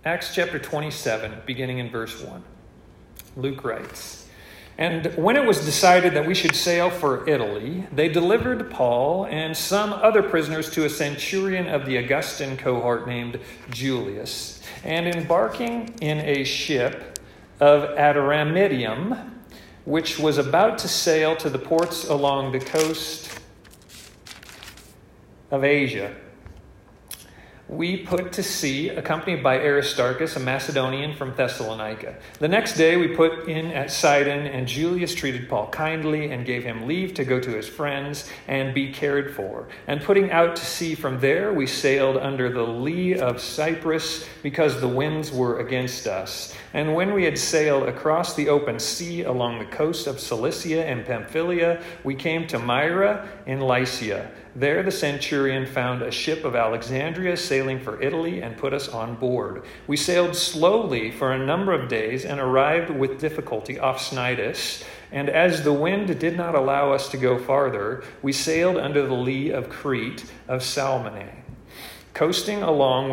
Acts chapter 27, beginning in verse 1. Luke writes, "And when it was decided that we should sail for Italy, they delivered Paul and some other prisoners to a centurion of the Augustan cohort named Julius. And embarking in a ship of Adramyttium, which was about to sail to the ports along the coast of Asia, we put to sea, accompanied by Aristarchus, a Macedonian from Thessalonica. The next day we put in at Sidon, and Julius treated Paul kindly and gave him leave to go to his friends and be cared for. And putting out to sea from there, we sailed under the lee of Cyprus because the winds were against us. And when we had sailed across the open sea along the coast of Cilicia and Pamphylia, we came to Myra in Lycia. There the centurion found a ship of Alexandria sailing for Italy and put us on board. We sailed slowly for a number of days and arrived with difficulty off Cnidus. And as the wind did not allow us to go farther, we sailed under the lee of Crete of Salmone. Coasting along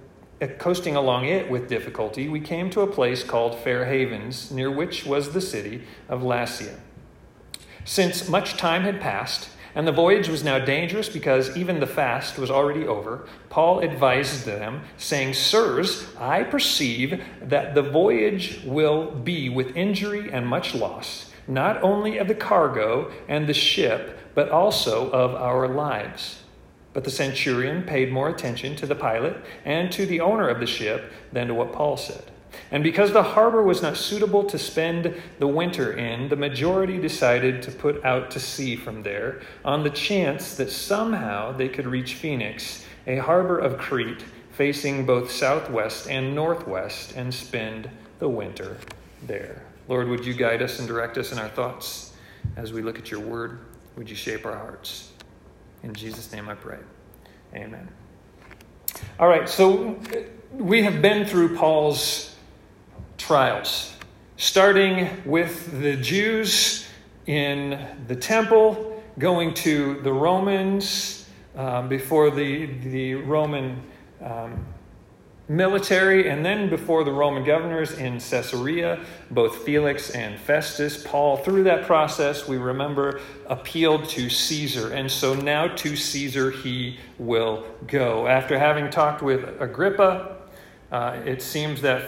it with difficulty, we came to a place called Fair Havens, near which was the city of Lasea. Since much time had passed, and the voyage was now dangerous because even the fast was already over, Paul advised them, saying, "Sirs, I perceive that the voyage will be with injury and much loss, not only of the cargo and the ship, but also of our lives." But the centurion paid more attention to the pilot and to the owner of the ship than to what Paul said. And because the harbor was not suitable to spend the winter in, the majority decided to put out to sea from there on the chance that somehow they could reach Phoenix, a harbor of Crete, facing both southwest and northwest, and spend the winter there. Lord, would you guide us and direct us in our thoughts as we look at your word? Would you shape our hearts? In Jesus' name I pray. Amen. All right, so we have been through Paul's trials, starting with the Jews in the temple, going to the Romans before the Roman military, and then before the Roman governors in Caesarea, both Felix and Festus. Paul, through that process, we remember, appealed to Caesar, and so now to Caesar he will go. After having talked with Agrippa, it seems that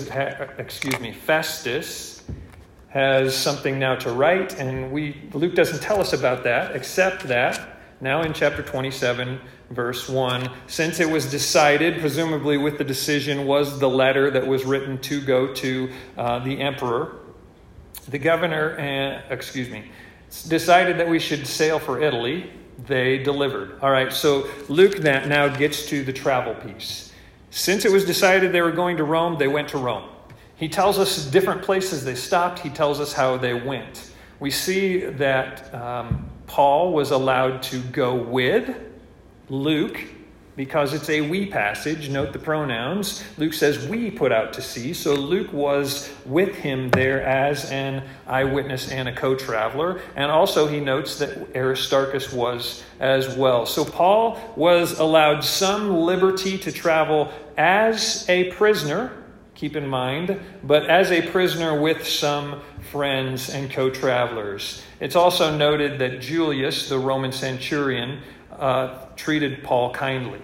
Festus has something now to write, and Luke doesn't tell us about that, except that now in chapter 27, verse 1, since it was decided, presumably with the decision was the letter that was written to go to the emperor, the governor, decided that we should sail for Italy. They delivered. All right, so Luke now gets to the travel piece. Since it was decided they were going to Rome, they went to Rome. He tells us different places they stopped. He tells us how they went. We see that Paul was allowed to go with Luke because it's a we passage. Note the pronouns. Luke says we put out to sea. So Luke was with him there as an eyewitness and a co-traveler. And also he notes that Aristarchus was as well. So Paul was allowed some liberty to travel as a prisoner, keep in mind, but as a prisoner with some friends and co-travelers. It's also noted that Julius, the Roman centurion, treated Paul kindly.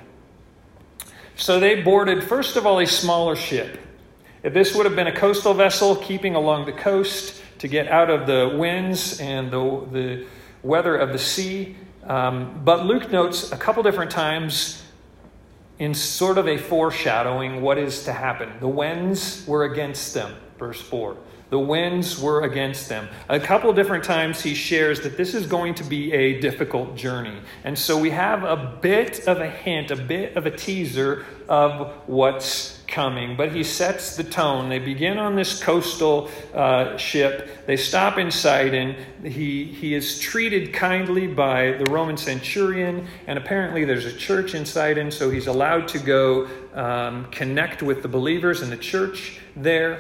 So they boarded, first of all, a smaller ship. If this would have been a coastal vessel keeping along the coast to get out of the winds and the weather of the sea. But Luke notes a couple different times in sort of a foreshadowing what is to happen. The winds were against them, verse 4. The winds were against them. A couple of different times he shares that this is going to be a difficult journey. And so we have a bit of a hint, a bit of a teaser of what's coming. But he sets the tone. They begin on this coastal ship. They stop in Sidon. He is treated kindly by the Roman centurion. And apparently there's a church in Sidon, so he's allowed to go connect with the believers in the church there.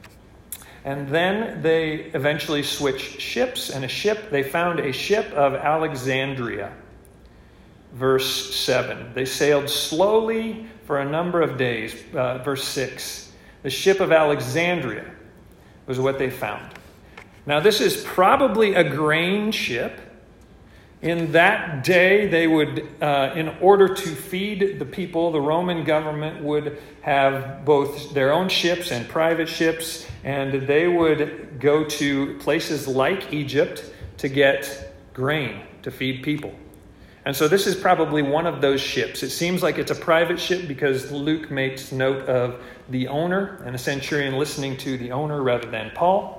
And then they eventually switch ships, and they found a ship of Alexandria. Verse 7, they sailed slowly for a number of days. Verse 6, the ship of Alexandria was what they found. Now, this is probably a grain ship. In that day, they would, in order to feed the people, the Roman government would have both their own ships and private ships, and they would go to places like Egypt to get grain to feed people. And so this is probably one of those ships. It seems like it's a private ship because Luke makes note of the owner and a centurion listening to the owner rather than Paul.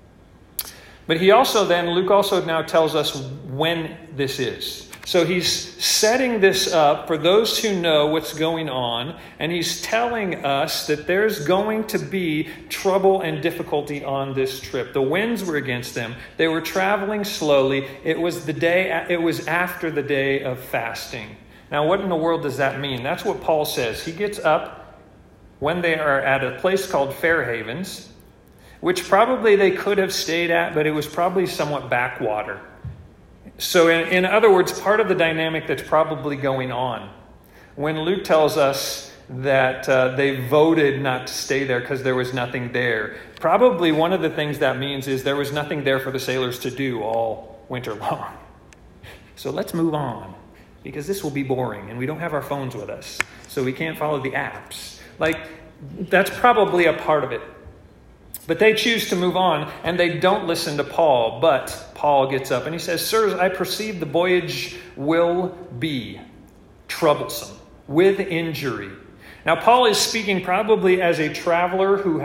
But Luke also now tells us when this is. So he's setting this up for those who know what's going on, and he's telling us that there's going to be trouble and difficulty on this trip. The winds were against them. They were traveling slowly. It was after the day of fasting. Now, what in the world does that mean? That's what Paul says. He gets up when they are at a place called Fair Havens, which probably they could have stayed at, but it was probably somewhat backwater. So in other words, part of the dynamic that's probably going on, when Luke tells us that they voted not to stay there because there was nothing there, probably one of the things that means is there was nothing there for the sailors to do all winter long. So let's move on, because this will be boring, and we don't have our phones with us, so we can't follow the apps. That's probably a part of it. But they choose to move on, and they don't listen to Paul. But Paul gets up and he says, "Sirs, I perceive the voyage will be troublesome, with injury." Now, Paul is speaking probably as a traveler who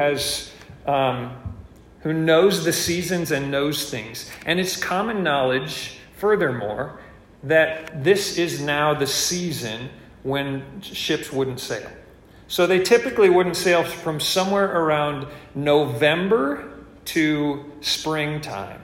knows the seasons and knows things. And it's common knowledge, furthermore, that this is now the season when ships wouldn't sail. So they typically wouldn't sail from somewhere around November to springtime.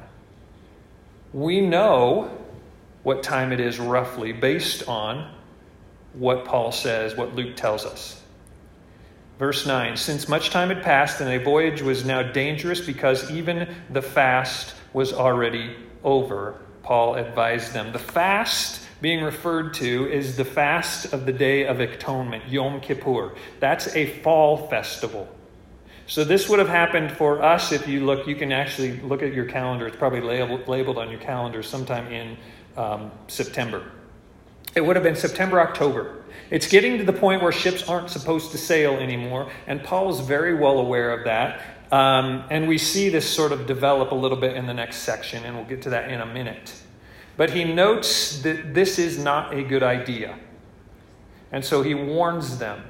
We know what time it is roughly based on what Paul says, what Luke tells us. Verse 9, since much time had passed and the voyage was now dangerous because even the fast was already over, Paul advised them. The fast being referred to is the fast of the Day of Atonement, Yom Kippur. That's a fall festival. So this would have happened for us. If you look, you can actually look at your calendar. It's probably labeled on your calendar sometime in September. It would have been September, October. It's getting to the point where ships aren't supposed to sail anymore, and Paul is very well aware of that. And we see this sort of develop a little bit in the next section, and we'll get to that in a minute. But he notes that this is not a good idea. And so he warns them,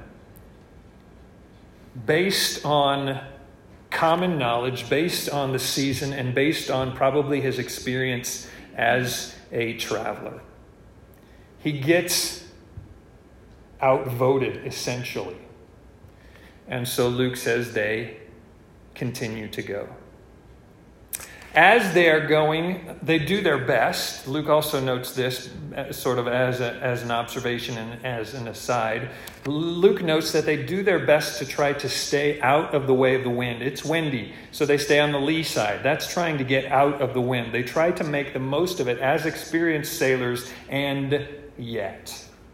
based on common knowledge, based on the season, and based on probably his experience as a traveler. He gets outvoted, essentially. And so Luke says they continue to go. As they are going, they do their best. Luke also notes this sort of as an observation and as an aside. Luke notes that they do their best to try to stay out of the way of the wind. It's windy, so they stay on the lee side. That's trying to get out of the wind. They try to make the most of it as experienced sailors, and yet,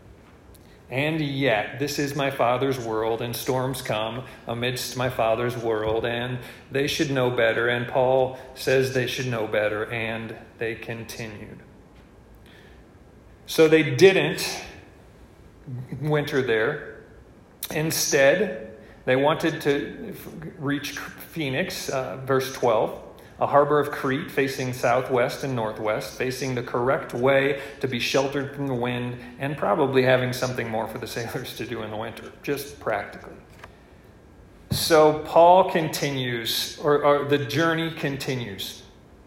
this is my Father's world, and storms come amidst my Father's world, and they should know better. And Paul says they should know better, and they continued. So they didn't winter there. Instead, they wanted to reach Phoenix, verse 12. A harbor of Crete facing southwest and northwest, facing the correct way to be sheltered from the wind, and probably having something more for the sailors to do in the winter, just practically. So Paul continues, or the journey continues.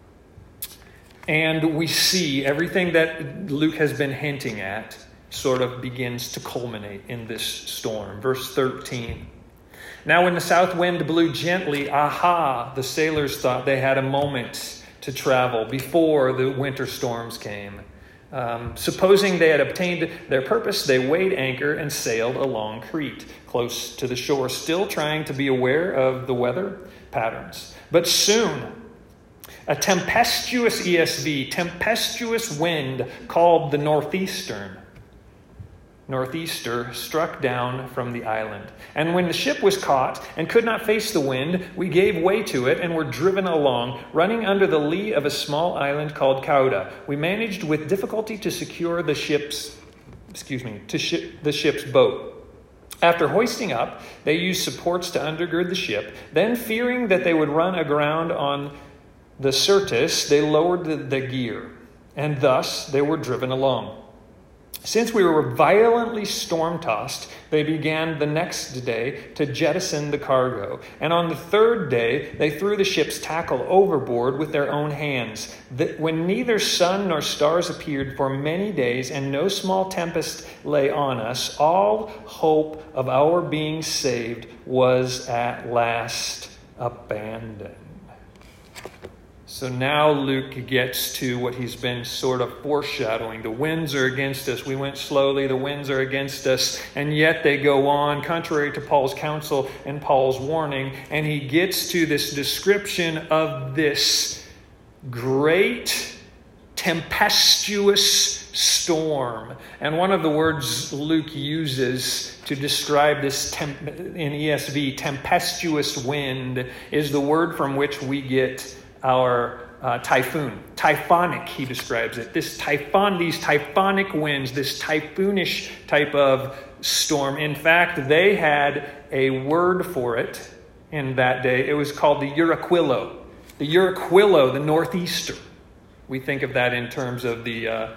And we see everything that Luke has been hinting at sort of begins to culminate in this storm. Verse 13. Now when the south wind blew gently, the sailors thought they had a moment to travel before the winter storms came. Supposing they had obtained their purpose, they weighed anchor and sailed along Crete, close to the shore, still trying to be aware of the weather patterns. But soon, a tempestuous wind called the northeastern northeaster, struck down from the island. And when the ship was caught and could not face the wind, we gave way to it and were driven along, running under the lee of a small island called Cauda. We managed with difficulty to secure the ship's boat. After hoisting up, they used supports to undergird the ship. Then, fearing that they would run aground on the Syrtis, they lowered the gear, and thus they were driven along. Since we were violently storm-tossed, they began the next day to jettison the cargo. And on the third day, they threw the ship's tackle overboard with their own hands. When neither sun nor stars appeared for many days, and no small tempest lay on us, all hope of our being saved was at last abandoned. So now Luke gets to what he's been sort of foreshadowing. The winds are against us. We went slowly. The winds are against us. And yet they go on, contrary to Paul's counsel and Paul's warning. And he gets to this description of this great tempestuous storm. And one of the words Luke uses to describe this in ESV, tempestuous wind, is the word from which we get our typhoon. Typhonic, he describes it. These typhonic winds, this typhoonish type of storm. In fact, they had a word for it in that day. It was called the Euraquilo. The Euraquilo, the northeaster. We think of that in terms of the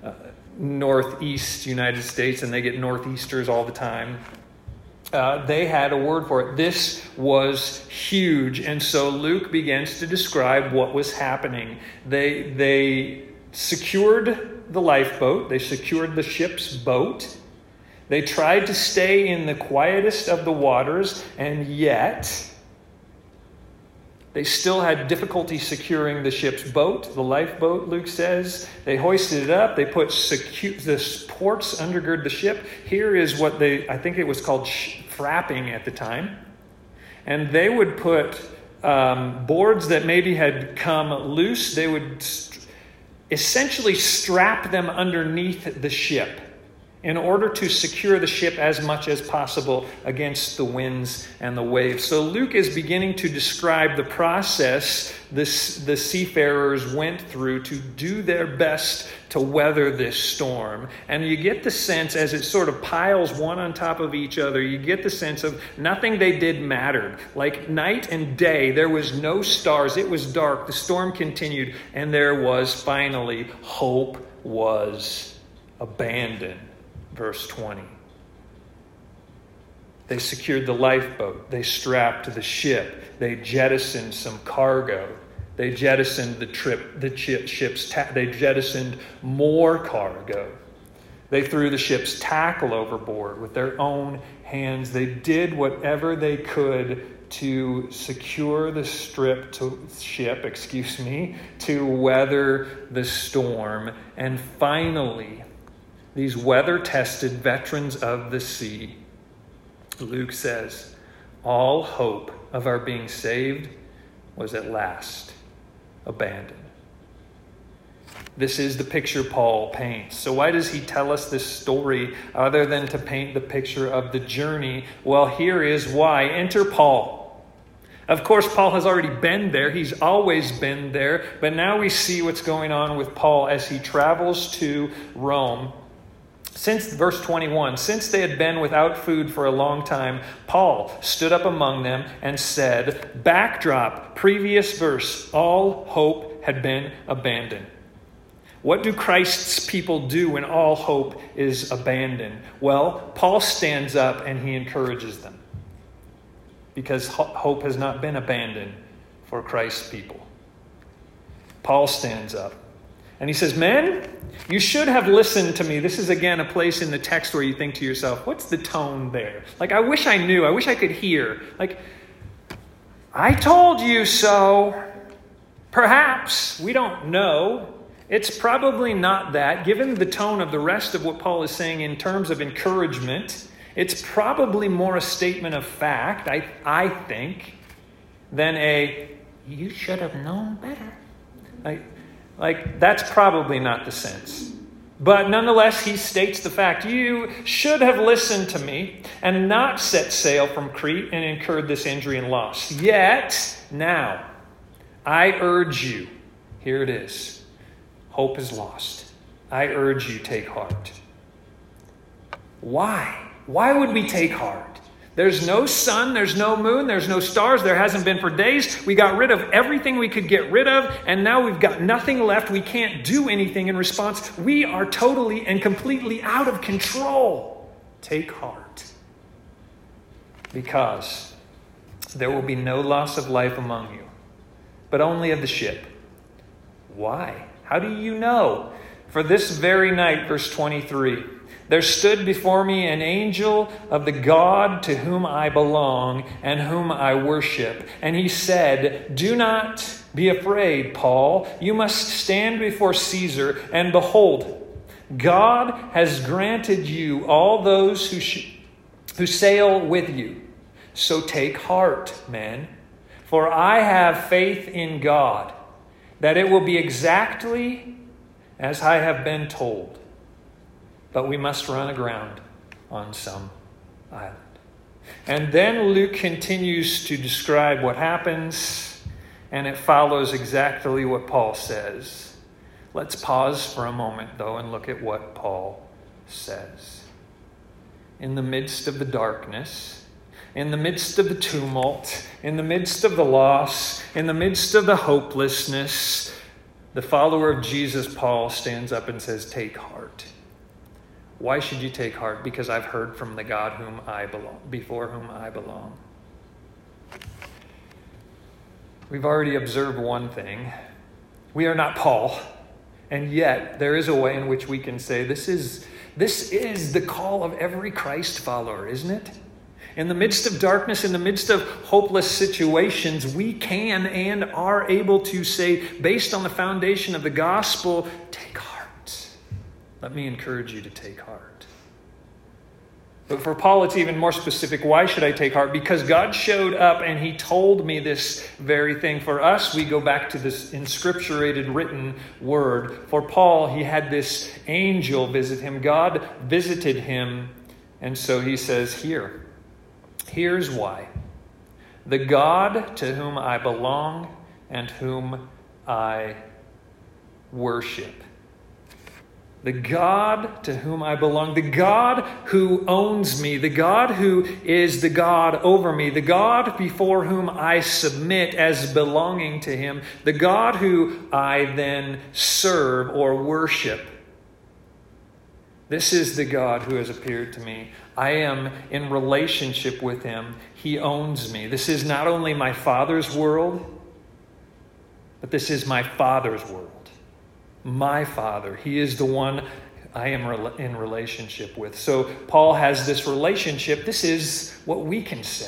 northeast United States, and they get northeasters all the time. They had a word for it. This was huge. And so Luke begins to describe what was happening. They secured the lifeboat. They secured the ship's boat. They tried to stay in the quietest of the waters, and yet they still had difficulty securing the ship's boat, the lifeboat, Luke says. They hoisted it up. They put the supports undergird the ship. Here is what I think it was called frapping at the time. And they would put boards that maybe had come loose. They would essentially strap them underneath the ship in order to secure the ship as much as possible against the winds and the waves. So Luke is beginning to describe the process the seafarers went through to do their best to weather this storm. And you get the sense, as it sort of piles one on top of each other, you get the sense of nothing they did mattered. Like night and day, there was no stars. It was dark. The storm continued. And there was finally hope was abandoned. Verse 20. They secured the lifeboat. They strapped the ship. They jettisoned some cargo. They jettisoned they jettisoned more cargo. They threw the ship's tackle overboard with their own hands. They did whatever they could to secure the ship, to weather the storm. And finally, these weather-tested veterans of the sea, Luke says, all hope of our being saved was at last abandoned. This is the picture Paul paints. So why does he tell us this story other than to paint the picture of the journey? Well, here is why. Enter Paul. Of course, Paul has already been there. He's always been there. But now we see what's going on with Paul as he travels to Rome. Verse 21, since they had been without food for a long time, Paul stood up among them and said, backdrop, previous verse, all hope had been abandoned. What do Christ's people do when all hope is abandoned? Well, Paul stands up and he encourages them because hope has not been abandoned for Christ's people. Paul stands up. And he says, men, you should have listened to me. This is, again, a place in the text where you think to yourself, what's the tone there? Like, I wish I knew. I wish I could hear. Like, I told you so. Perhaps. We don't know. It's probably not that. Given the tone of the rest of what Paul is saying in terms of encouragement, it's probably more a statement of fact, I think, than you should have known better. Like, that's probably not the sense. But nonetheless, he states the fact, you should have listened to me and not set sail from Crete and incurred this injury and loss. Yet, now, I urge you, here it is, hope is lost. I urge you, take heart. Why? Why would we take heart? There's no sun, there's no moon, there's no stars, there hasn't been for days. We got rid of everything we could get rid of, and now we've got nothing left. We can't do anything in response. We are totally and completely out of control. Take heart. Because there will be no loss of life among you, but only of the ship. Why? How do you know? For this very night, verse 23, there stood before me an angel of the God to whom I belong and whom I worship. And he said, do not be afraid, Paul. You must stand before Caesar. And behold, God has granted you all those who sail with you. So take heart, men, for I have faith in God, that it will be exactly as I have been told. But we must run aground on some island. And then Luke continues to describe what happens, and it follows exactly what Paul says. Let's pause for a moment, though, and look at what Paul says. In the midst of the darkness, in the midst of the tumult, in the midst of the loss, in the midst of the hopelessness, the follower of Jesus, Paul, stands up and says, take heart. Why should you take heart? Because I've heard from the God whom I belong, before whom I belong. We've already observed one thing. We are not Paul, and yet there is a way in which we can say this is the call of every Christ follower, isn't it? In the midst of darkness, in the midst of hopeless situations, we can and are able to say, based on the foundation of the gospel, take heart. Let me encourage you to take heart. But for Paul, it's even more specific. Why should I take heart? Because God showed up and he told me this very thing. For us, we go back to this inscripturated written word. For Paul, he had this angel visit him. God visited him. And so he says, here's why. The God to whom I belong and whom I worship. The God to whom I belong, the God who owns me, the God who is the God over me, the God before whom I submit as belonging to him, the God who I then serve or worship. This is the God who has appeared to me. I am in relationship with him. He owns me. This is not only my Father's world, but this is my Father's world. My Father. He is the one I am in relationship with. So Paul has this relationship. This is what we can say.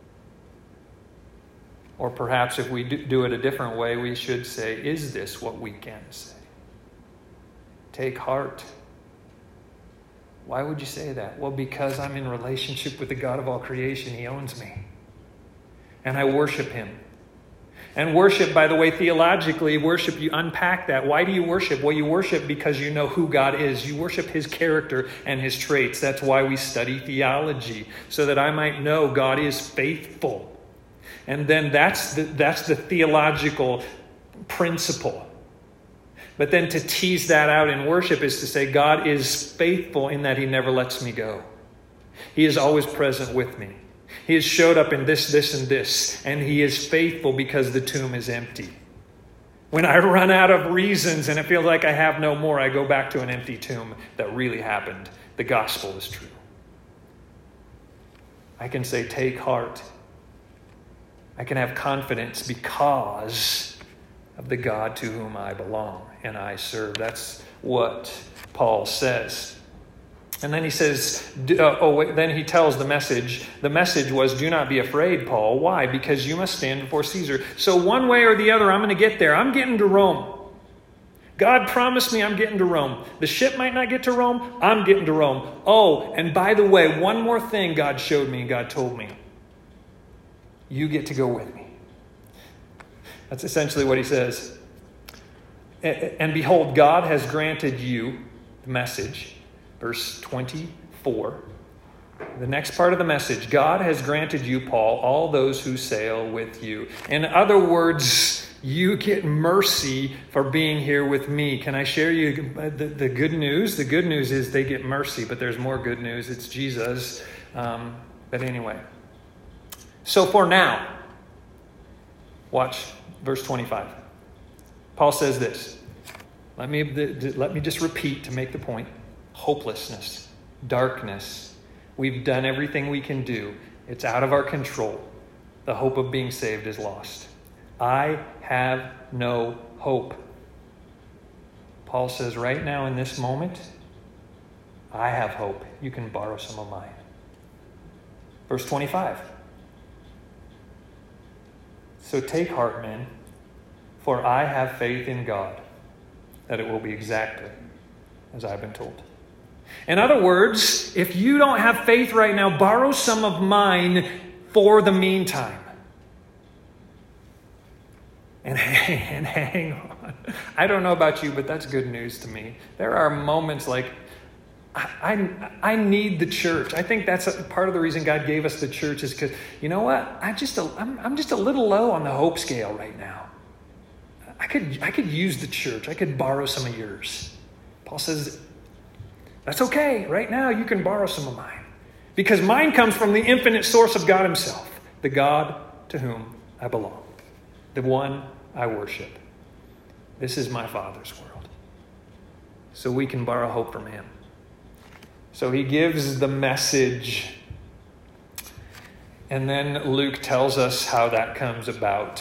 Or perhaps if we do it a different way, we should say, is this what we can say? Take heart. Why would you say that? Well, because I'm in relationship with the God of all creation. He owns me. And I worship him. And worship, by the way, theologically, worship, you unpack that. Why do you worship? Well, you worship because you know who God is. You worship his character and his traits. That's why we study theology, so that I might know God is faithful. And then that's the theological principle. But then to tease that out in worship is to say God is faithful in that he never lets me go. He is always present with me. He has showed up in this, and this, and he is faithful because the tomb is empty. When I run out of reasons and it feels like I have no more, I go back to an empty tomb that really happened. The gospel is true. I can say, take heart. I can have confidence because of the God to whom I belong and I serve. That's what Paul says. And then he says, then he tells the message. The message was, do not be afraid, Paul. Why? Because you must stand before Caesar. So one way or the other, I'm going to get there. I'm getting to Rome. God promised me I'm getting to Rome. The ship might not get to Rome. I'm getting to Rome. Oh, and by the way, one more thing God showed me, God told me. You get to go with me. That's essentially what he says. And behold, God has granted you the message, verse 24. The next part of the message, God has granted you, Paul, all those who sail with you. In other words, you get mercy for being here with me. Can I share you the good news? The good news is they get mercy, but there's more good news. It's Jesus. But anyway. So for now, watch verse 25. Paul says this. Let me just repeat to make the point. Hopelessness, darkness. We've done everything we can do. It's out of our control. The hope of being saved is lost. I have no hope. Paul says right now in this moment, I have hope. You can borrow some of mine. Verse 25. So take heart, men, for I have faith in God that it will be exactly as I've been told. In other words, if you don't have faith right now, borrow some of mine for the meantime. And hang on. I don't know about you, but that's good news to me. There are moments like, I need the church. I think that's part of the reason God gave us the church is because, you know what? I'm just a little low on the hope scale right now. I could use the church. I could borrow some of yours. Paul says, that's okay. Right now, you can borrow some of mine. Because mine comes from the infinite source of God himself, the God to whom I belong, the one I worship. This is my Father's world. So we can borrow hope from him. So he gives the message. And then Luke tells us how that comes about.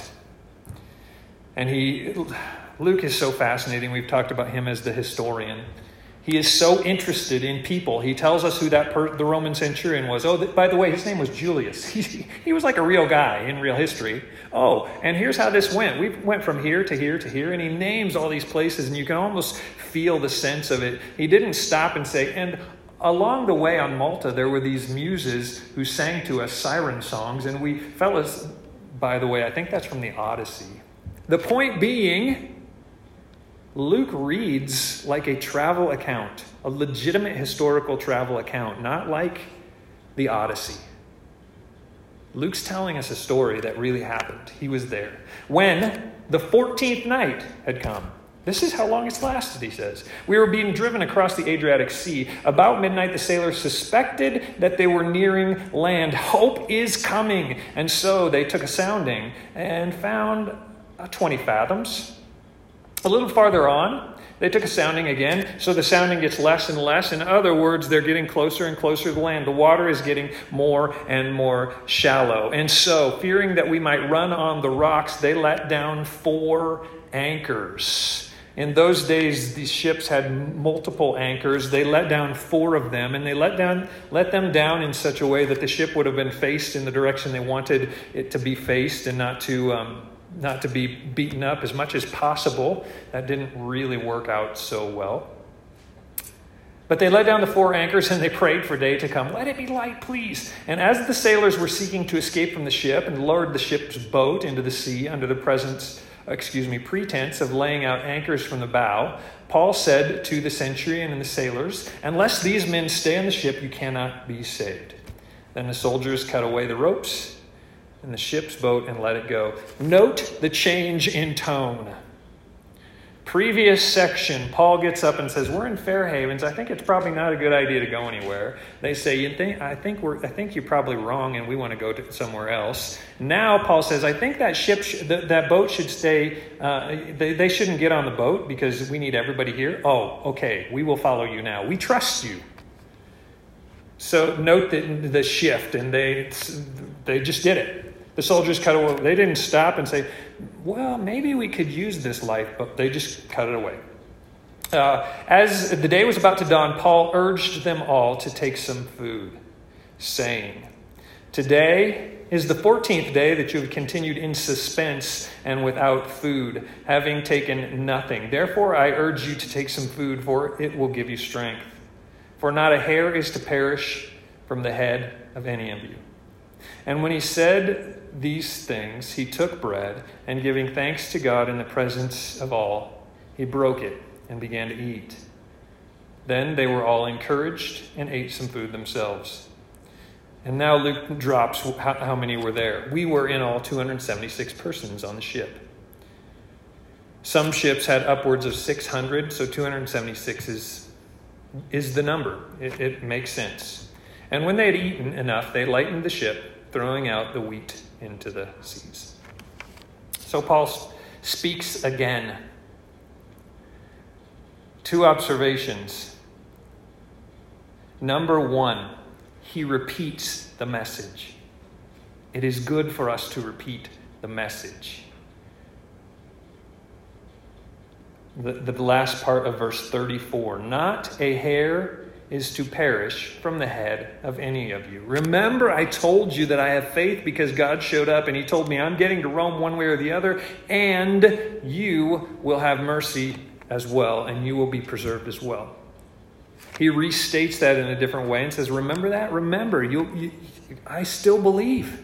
And Luke is so fascinating. We've talked about him as the historian. He is so interested in people. He tells us who the Roman centurion was. Oh, by the way, his name was Julius. He was like a real guy in real history. Oh, and here's how this went. We went from here to here to here, and he names all these places, and you can almost feel the sense of it. He didn't stop and say, and along the way on Malta, there were these muses who sang to us siren songs, and we, fellas, by the way, I think that's from the Odyssey. The point being, Luke reads like a travel account, a legitimate historical travel account, not like the Odyssey. Luke's telling us a story that really happened. He was there. When the 14th night had come, this is how long it's lasted, he says. We were being driven across the Adriatic Sea. About midnight, the sailors suspected that they were nearing land. Hope is coming. And so they took a sounding and found 20 fathoms. A little farther on, they took a sounding again, so the sounding gets less and less. In other words, they're getting closer and closer to the land. The water is getting more and more shallow. And so, fearing that we might run on the rocks, they let down 4 anchors. In those days, these ships had multiple anchors. They let down 4 of them, and they let them down in such a way that the ship would have been faced in the direction they wanted it to be faced and not to be beaten up as much as possible. That didn't really work out so well. But they let down the 4 anchors and they prayed for day to come. Let it be light, please. And as the sailors were seeking to escape from the ship and lowered the ship's boat into the sea under the pretense of laying out anchors from the bow, Paul said to the centurion and the sailors, unless these men stay on the ship, you cannot be saved. Then the soldiers cut away the ropes in the ship's boat and let it go. Note the change in tone. Previous section, Paul gets up and says, we're in Fair Havens. I think it's probably not a good idea to go anywhere. They say, I think you're probably wrong and we want to go to somewhere else. Now Paul says, I think that that boat should stay. They shouldn't get on the boat because we need everybody here. Oh, okay. We will follow you now. We trust you. So note the shift, and they just did it. The soldiers cut away. They didn't stop and say, well, maybe we could use this life, but they just cut it away. As the day was about to dawn, Paul urged them all to take some food, saying, today is the 14th day that you have continued in suspense and without food, having taken nothing. Therefore, I urge you to take some food, for it will give you strength. For not a hair is to perish from the head of any of you. And when he said these things, he took bread, and giving thanks to God in the presence of all, he broke it and began to eat. Then they were all encouraged and ate some food themselves. And now Luke drops how many were there. We were in all 276 persons on the ship. Some ships had upwards of 600, so 276 is the number. It makes sense. And when they had eaten enough, they lightened the ship, throwing out the wheat into the seas. So Paul speaks again. 2 observations. Number 1, he repeats the message. It is good for us to repeat the message. The last part of verse 34. Not a hair is to perish from the head of any of you. Remember, I told you that I have faith because God showed up and he told me I'm getting to Rome one way or the other, and you will have mercy as well, and you will be preserved as well. He restates that in a different way and says, remember that? Remember, I still believe.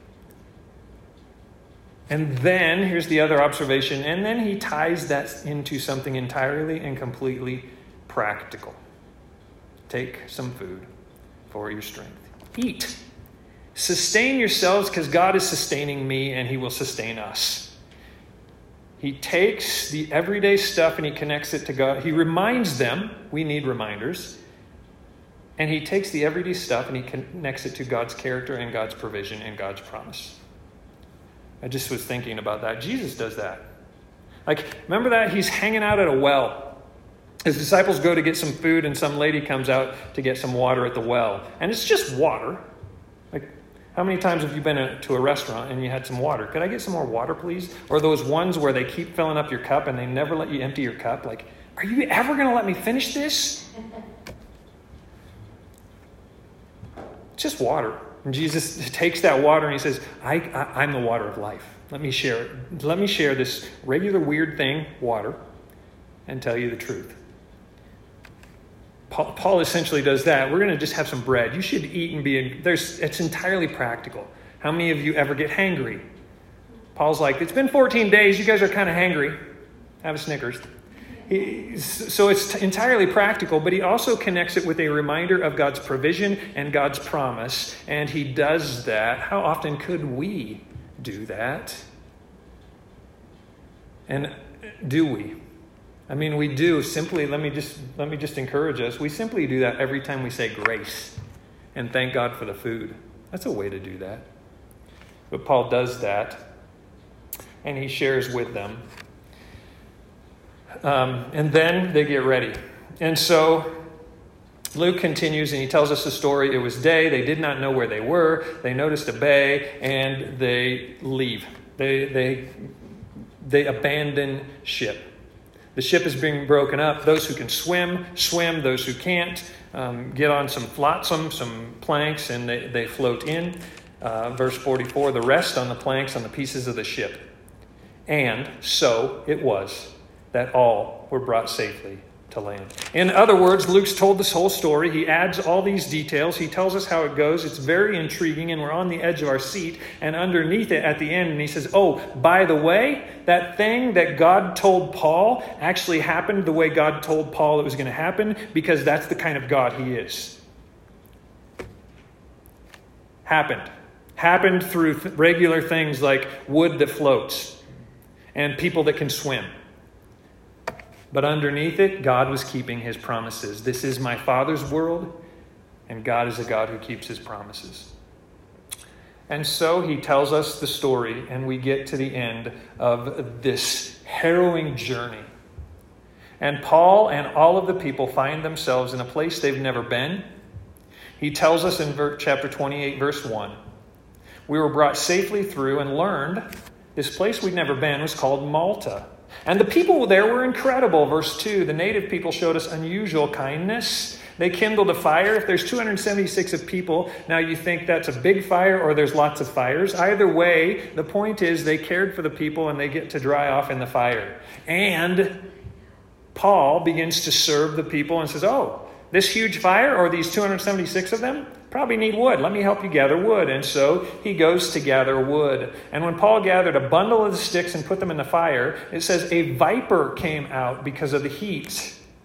And then, here's the other observation, and then he ties that into something entirely and completely practical. Take some food for your strength. Eat. Sustain yourselves because God is sustaining me and he will sustain us. He takes the everyday stuff and he connects it to God. He reminds them, we need reminders, and he takes the everyday stuff and he connects it to God's character and God's provision and God's promise. I just was thinking about that. Jesus does that. Remember that? He's hanging out at a well. His disciples go to get some food and some lady comes out to get some water at the well. And it's just water. How many times have you been to a restaurant and you had some water? Could I get some more water, please? Or those ones where they keep filling up your cup and they never let you empty your cup? Are you ever going to let me finish this? It's just water. And Jesus takes that water and he says, I'm the water of life. Let me share it. Let me share this regular weird thing, water, and tell you the truth. Paul essentially does that. We're going to just have some bread. You should eat and it's entirely practical. How many of you ever get hangry? Paul's like, it's been 14 days. You guys are kind of hangry. Have a Snickers. So it's entirely practical, but he also connects it with a reminder of God's provision and God's promise. And he does that. How often could we do that? And do we? I mean, we do simply, let me just encourage us. We simply do that every time we say grace and thank God for the food. That's a way to do that. But Paul does that, and he shares with them. And then they get ready. And so Luke continues, and he tells us the story. It was day. They did not know where they were. They noticed a bay, and they leave. They abandon ship. The ship is being broken up. Those who can swim. Those who can't, get on some flotsam, some planks, and they float in. Verse 44, the rest on the planks on the pieces of the ship. And so it was that all were brought safely to land. In other words, Luke's told this whole story. He adds all these details. He tells us how it goes. It's very intriguing, and we're on the edge of our seat. And underneath it at the end, and he says, oh, by the way, that thing that God told Paul actually happened the way God told Paul it was going to happen, because that's the kind of God he is. Happened through regular things like wood that floats and people that can swim. But underneath it, God was keeping his promises. This is my Father's world, and God is a God who keeps his promises. And so he tells us the story, and we get to the end of this harrowing journey. And Paul and all of the people find themselves in a place they've never been. He tells us in chapter 28, verse 1, we were brought safely through and learned this place we'd never been was called Malta. And the people there were incredible. Verse 2, the native people showed us unusual kindness. They kindled a fire. If there's 276 of people, now you think that's a big fire or there's lots of fires. Either way, the point is they cared for the people and they get to dry off in the fire. And Paul begins to serve the people and says, oh, this huge fire or these 276 of them probably need wood. Let me help you gather wood. And so he goes to gather wood. And when Paul gathered a bundle of the sticks and put them in the fire, it says a viper came out because of the heat.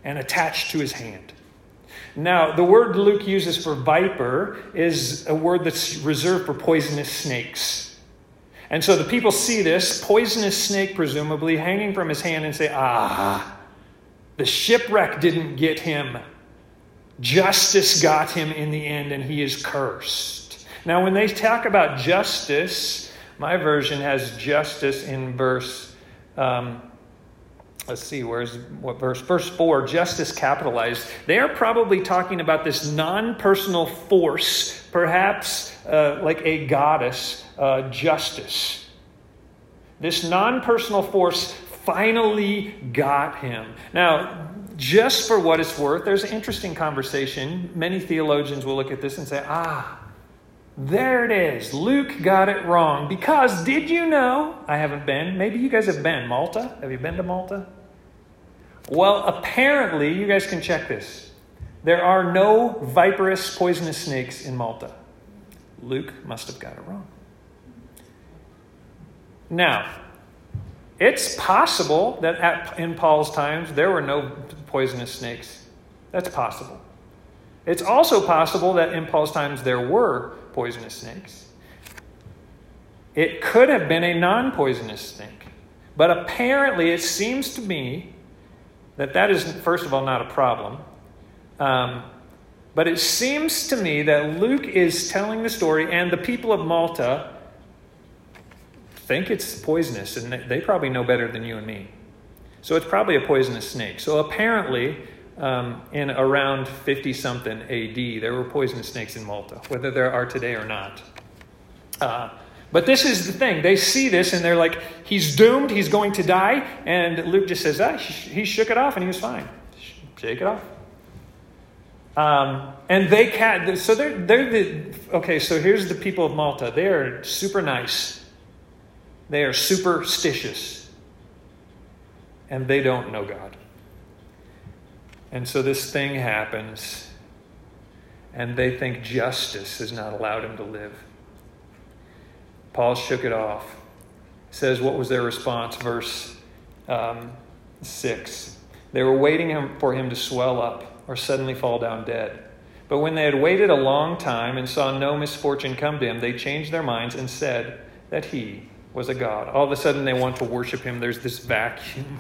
and attached to his hand. Now, the word Luke uses for viper is a word that's reserved for poisonous snakes. And so the people see this poisonous snake, presumably, hanging from his hand and say, the shipwreck didn't get him. Justice got him in the end, and he is cursed. Now, when they talk about justice, my version has justice in verse... let's see, what verse? Verse 4, justice capitalized. They are probably talking about this non-personal force, perhaps like a goddess, justice. This non-personal force finally got him. Now, just for what it's worth, there's an interesting conversation. Many theologians will look at this and say, there it is. Luke got it wrong. Because did you know? I haven't been. Maybe you guys have been. Malta? Have you been to Malta? Well, apparently, you guys can check this. There are no viperous, poisonous snakes in Malta. Luke must have got it wrong. Now, it's possible that in Paul's times, there were no poisonous snakes. That's possible. It's also possible that in Paul's times, there were poisonous snakes. It could have been a non-poisonous snake. But apparently, it seems to me that is, first of all, not a problem. But it seems to me that Luke is telling the story, and the people of Malta think it's poisonous, and they probably know better than you and me. So it's probably a poisonous snake. So apparently, in around 50-something AD, there were poisonous snakes in Malta, whether there are today or not. But this is the thing. They see this, and they're like, he's doomed, he's going to die. And Luke just says, he shook it off, and he was fine. Shake it off. And they can't. So so here's the people of Malta. They are super nice. They are superstitious. And they don't know God. And so this thing happens, and they think justice has not allowed him to live. Paul shook it off. It says, what was their response? Verse 6. They were waiting for him to swell up or suddenly fall down dead. But when they had waited a long time and saw no misfortune come to him, they changed their minds and said that he was a god. All of a sudden they want to worship him. There's this vacuum.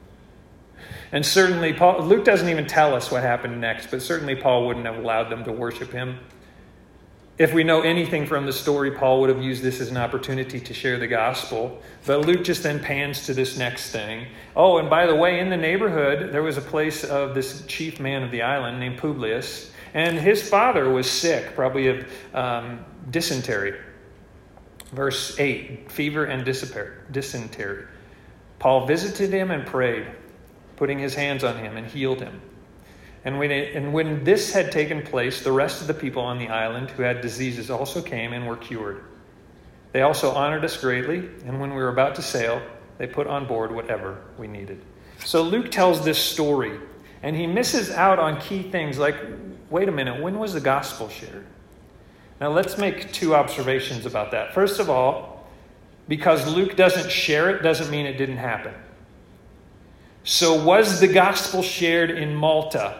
And certainly, Luke doesn't even tell us what happened next, but certainly Paul wouldn't have allowed them to worship him. If we know anything from the story, Paul would have used this as an opportunity to share the gospel. But Luke just then pans to this next thing. Oh, and by the way, in the neighborhood, there was a place of this chief man of the island named Publius. And his father was sick, probably of dysentery. Verse 8, fever and dysentery. Paul visited him and prayed, putting his hands on him, and healed him. And when this had taken place, the rest of the people on the island who had diseases also came and were cured. They also honored us greatly, and when we were about to sail, they put on board whatever we needed. So Luke tells this story, and he misses out on key things like, wait a minute, when was the gospel shared? Now let's make two observations about that. First of all, because Luke doesn't share it doesn't mean it didn't happen. So was the gospel shared in Malta?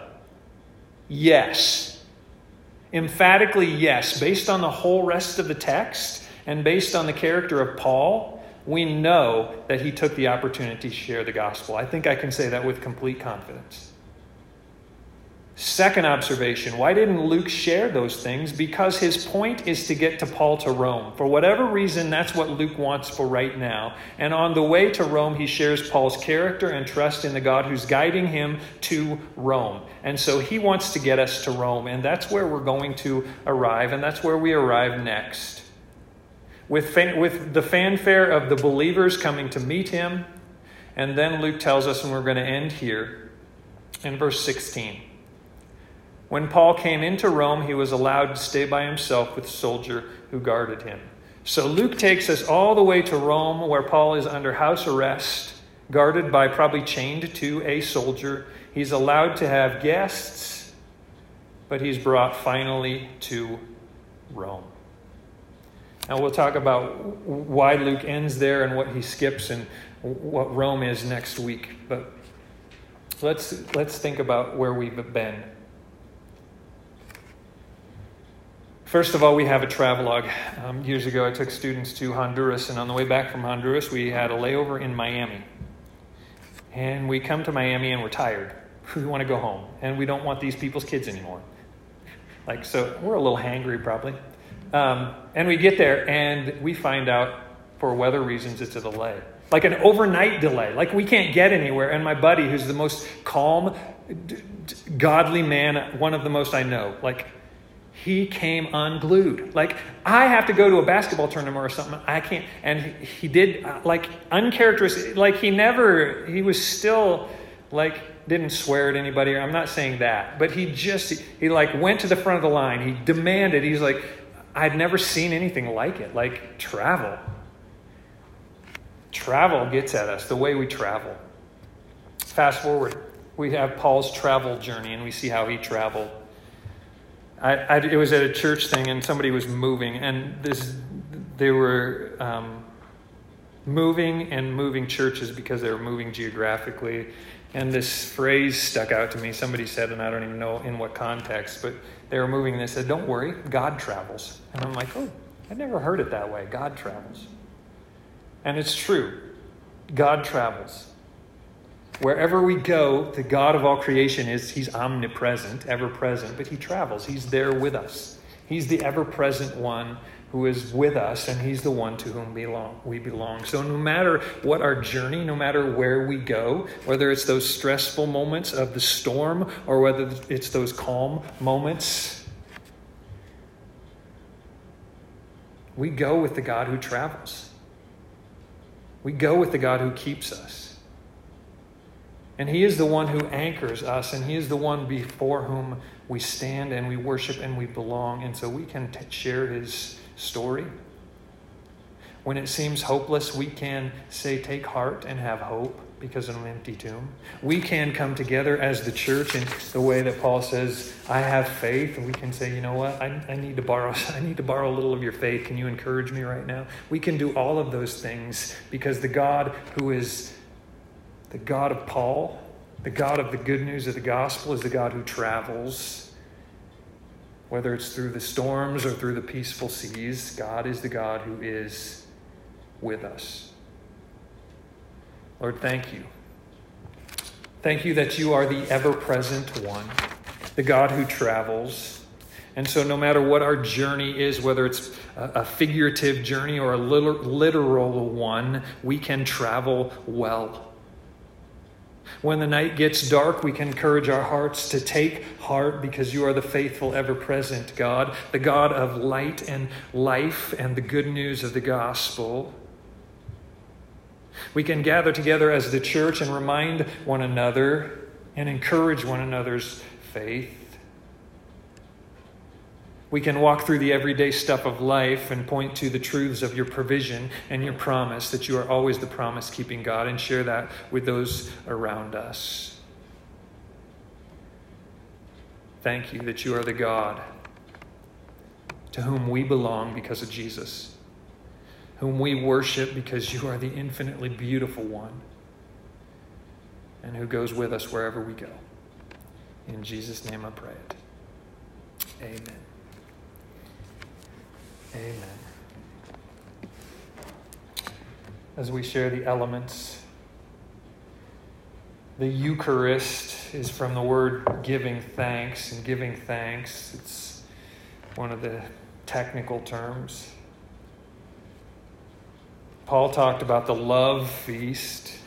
Yes. Emphatically, yes. Based on the whole rest of the text and based on the character of Paul, we know that he took the opportunity to share the gospel. I think I can say that with complete confidence. Second observation, why didn't Luke share those things? Because his point is to get to Paul to Rome. For whatever reason, that's what Luke wants for right now. And on the way to Rome, he shares Paul's character and trust in the God who's guiding him to Rome. And so he wants to get us to Rome, and that's where we're going to arrive, and that's where we arrive next. With the fanfare of the believers coming to meet him, and then Luke tells us, and we're going to end here, in verse 16. When Paul came into Rome, he was allowed to stay by himself with a soldier who guarded him. So Luke takes us all the way to Rome, where Paul is under house arrest, guarded by, probably chained to a soldier. He's allowed to have guests, but he's brought finally to Rome. Now we'll talk about why Luke ends there and what he skips and what Rome is next week. But So let's think about where we've been. First of all, we have a travelogue. Years ago, I took students to Honduras, and on the way back from Honduras, we had a layover in Miami. And we come to Miami, and we're tired. We want to go home, and we don't want these people's kids anymore. So we're a little hangry, probably. And we get there, and we find out, for weather reasons, it's a delay. Like an overnight delay. Like we can't get anywhere. And my buddy, who's the most calm, godly man, one of the most I know, he came unglued. I have to go to a basketball tournament or something. I can't. And he did, uncharacteristic. He was still, didn't swear at anybody. I'm not saying that. But he went to the front of the line. He demanded. He's like, I'd never seen anything like it. Travel. Travel gets at us, the way we travel. Fast forward. We have Paul's travel journey, and we see how he traveled. It was at a church thing, and somebody was moving, and they were moving churches because they were moving geographically. And this phrase stuck out to me. Somebody said, and I don't even know in what context, but they were moving, and they said, "Don't worry, God travels." And I'm like, oh, I'd never heard it that way. God travels. And it's true. God travels. Wherever we go, the God of all creation He's omnipresent, ever-present, but He travels. He's there with us. He's the ever-present one who is with us, and He's the one to whom we belong. So no matter what our journey, no matter where we go, whether it's those stressful moments of the storm or whether it's those calm moments, we go with the God who travels. We go with the God who keeps us. And He is the one who anchors us, and He is the one before whom we stand and we worship and we belong. And so we can share His story. When it seems hopeless, we can say, take heart and have hope because of an empty tomb. We can come together as the church in the way that Paul says, I have faith. And we can say, you know what, I need to borrow a little of your faith. Can you encourage me right now? We can do all of those things because the God who is the God of Paul, the God of the good news of the gospel, is the God who travels. Whether it's through the storms or through the peaceful seas, God is the God who is with us. Lord, thank you. Thank you that you are the ever-present one, the God who travels. And so no matter what our journey is, whether it's a figurative journey or a literal one, we can travel well. When the night gets dark, we can encourage our hearts to take heart because you are the faithful, ever-present God, the God of light and life and the good news of the gospel. We can gather together as the church and remind one another and encourage one another's faith. We can walk through the everyday stuff of life and point to the truths of your provision and your promise that you are always the promise-keeping God, and share that with those around us. Thank you that you are the God to whom we belong because of Jesus, whom we worship because you are the infinitely beautiful one, and who goes with us wherever we go. In Jesus' name I pray it. Amen. Amen. As we share the elements, the Eucharist is from the word giving thanks, and giving thanks, it's one of the technical terms. Paul talked about the love feast